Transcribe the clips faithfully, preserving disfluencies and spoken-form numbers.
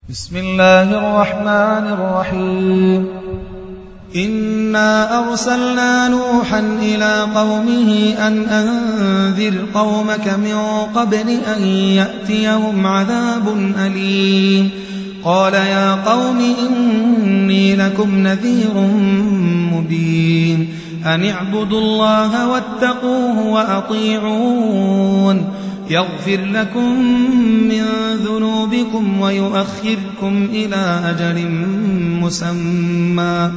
بسم الله الرحمن الرحيم إنا أرسلنا نوحا إلى قومه أن أنذر قومك من قبل أن يأتيهم عذاب أليم قال يا قوم إني لكم نذير مبين أن اعبدوا الله واتقوه وأطيعون يغفر لكم من ذنوبكم ويؤخركم إلى أجل مسمى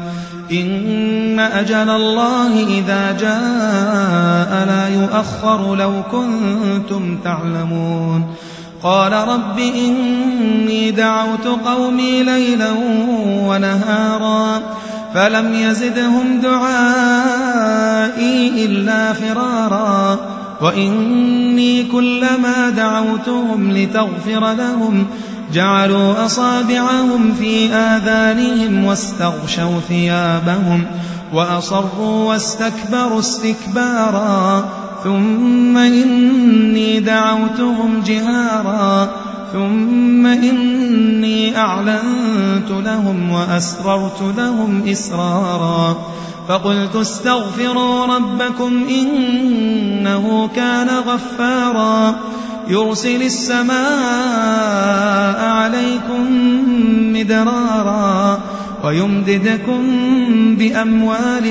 إن أجل الله إذا جاء لا يؤخر لو كنتم تعلمون قال رب إني دعوت قومي ليلا ونهارا فلم يزدهم دعائي إلا فرارا وإني كلما دعوتهم لتغفر لهم جعلوا أصابعهم في آذانهم واستغشوا ثيابهم وأصروا واستكبروا استكبارا ثم إني دعوتهم جهارا ثم إني أعلنت لهم وأسررت لهم إسرارا فقلت استغفروا ربكم إنه كان غفارا يرسل السماء عليكم مدرارا ويمددكم بأموال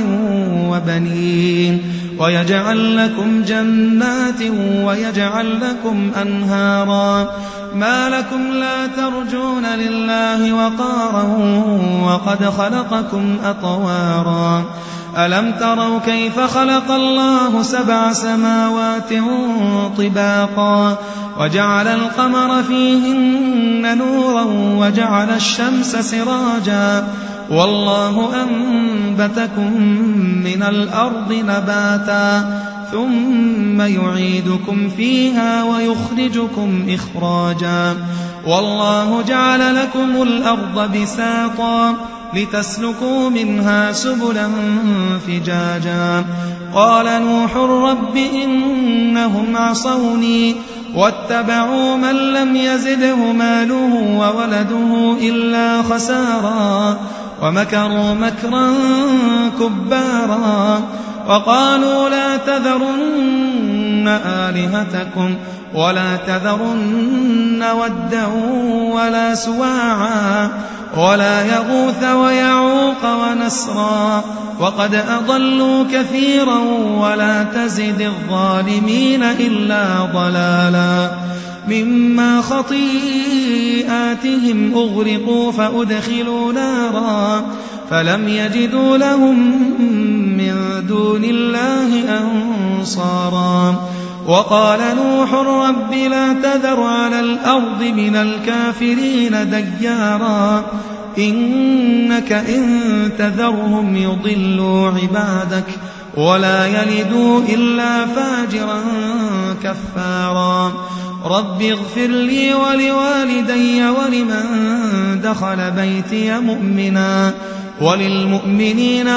وبنين ويجعل لكم جنات ويجعل لكم أنهارا ما لكم لا ترجون لله وقارا وقد خلقكم أطوارا ألم تروا كيف خلق الله سبع سماوات طباقا وجعل القمر فيهن نورا وجعل الشمس سراجا والله أنبتكم من الأرض نباتا ثم يعيدكم فيها ويخرجكم إخراجا والله جعل لكم الأرض بساطا لتسلكوا منها سبلا فجاجا قال نوح رب إنهم عصوني واتبعوا من لم يزده ماله وولده إلا خسارا ومكروا مكرا كبارا وقالوا لا تذرن آلهتكم ولا تذرن ودا ولا سواعا ولا يغوث ويعوق ونسرا وقد أضلوا كثيرا ولا تزد الظالمين إلا ضلالا مما خطيئاتهم أغرقوا فأدخلوا نارا فلم يجدوا لهم من دون الله أنصارا وقال نوح رب لا تذر على الأرض من الكافرين ديارا إنك إن تذرهم يضلوا عبادك ولا يلدوا إلا فاجرا كفارا رب اغفر لي ولوالدي ولمن دخل بيتي مؤمنا وللمؤمنين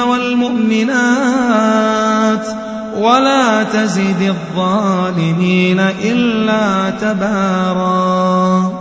والمؤمنات ولا تزد الظالمين إلا تبارا.